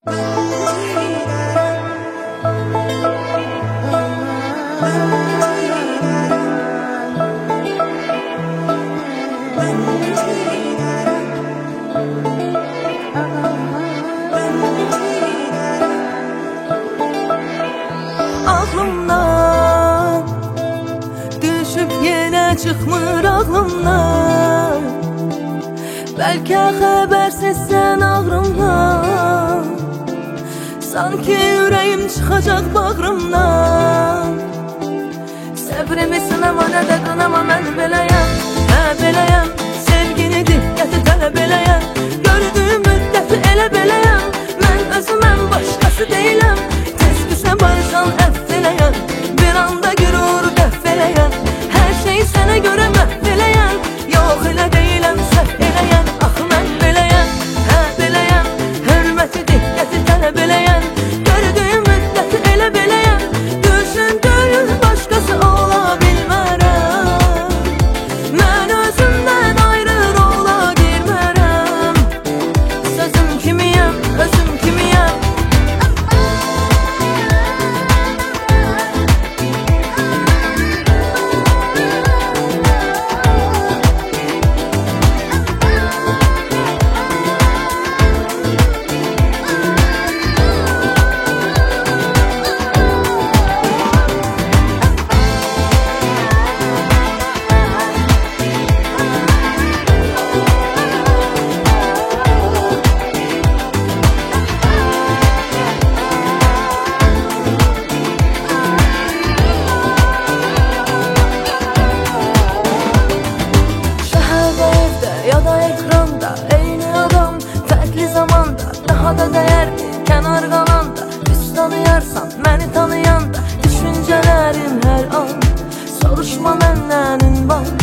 Ağlımdan düşüb yenə çıxmır ağlımdan. Bəlkə xəbərsizsən ağrımdan, sanki ürəyim çıxacaq bağrımdan. Səbrimi sınama, nə də qınama, mən beləyəm, hə beləyəm. Sevgini diqqəti tələb eləyəm, gördüyüm müddəti elə beləyəm. Mən özüməm, başqası deyiləm, tez küsə barışan əff eləyəm. Bir anda gürur dəff eləyəm, hər şeyi sənə görə məhv eləyəm. Yox elə deyiləm, səhv eləyəm, axı mən beləyəm, hə beləyəm. Hörməti diqqəti tələb eləyəm, gördüyüm müddəti elə beləyəm. Düşündüyüm başqası ola bilmərəm, mən özümdən ayrı rola girmərəm. Sözüm kimiyəm, özüm kimiyəm. Ya da ekranda eyni adam, fərqli zamanda, daha da dəyərli kənar qalanda. Düz tanıyarsan məni tanıyanda, düşüncələrim hər an soruşma məndən ünvan.